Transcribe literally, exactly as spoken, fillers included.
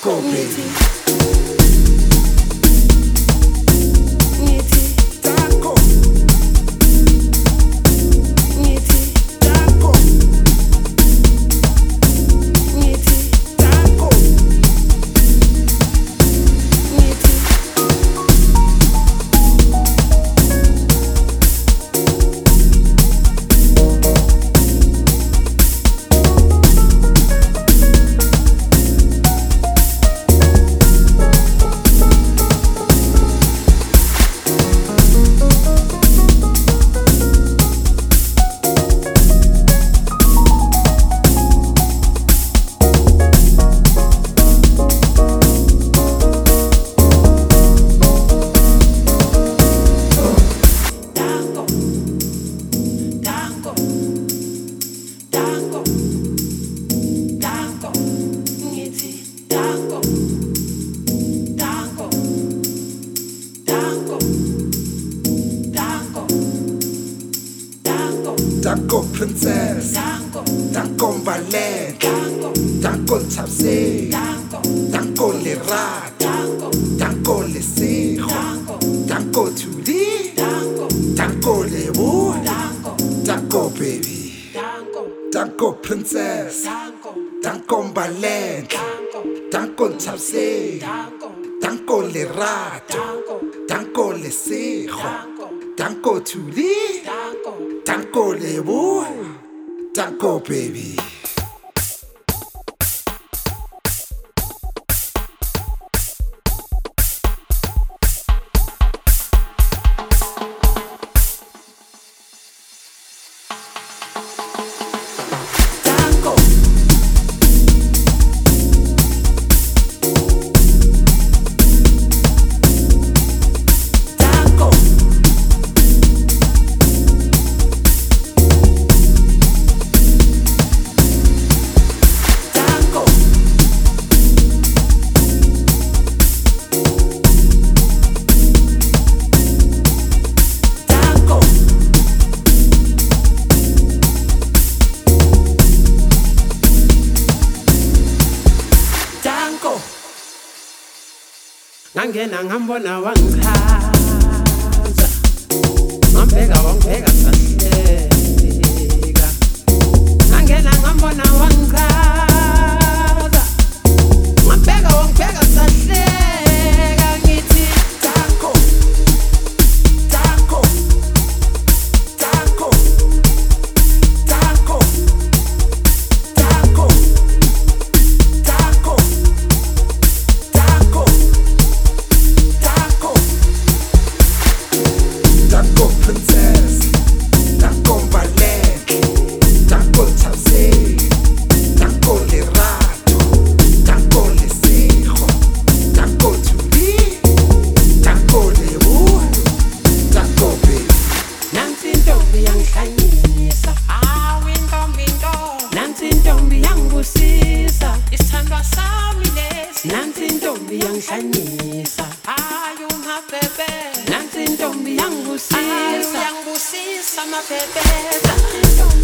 Danko baby. Danko. Danko. Danko. Danko princess, Danko Mbalele, Danko Thabise, Danko Lerato, Danko Lesego, Danko Thuli, Danko Lebo, Danko baby, Danko princess, Danko Mbalele, Danko Thabise, Danko Lerato, Danko Lesego, Danko Thuli, Danko Lebo, Danko baby. Ngangena ngambona wangichaza, ngambheka wangibheka sahleka. Ngangena ngambona wangichaza, ngambheka wangibheka sahleka. Ngithi Danko, Danko, Danko, Danko, Danko, Danko, Danko. Danko princess, Danko Mbalele, Danko Thabise, Danko Lerato, Danko Lesego, Danko Thuli, Danko Lebo, Danko baby. nansi intombi yangihlanyisa, hayi intombi into. Nansi intombi yangibusisa, isithandwa sami lesi. Nansi intombi yangihlanyisa, hayi umabhebe. Nansi intombi yangibusisa, yangibusisa mabhebe.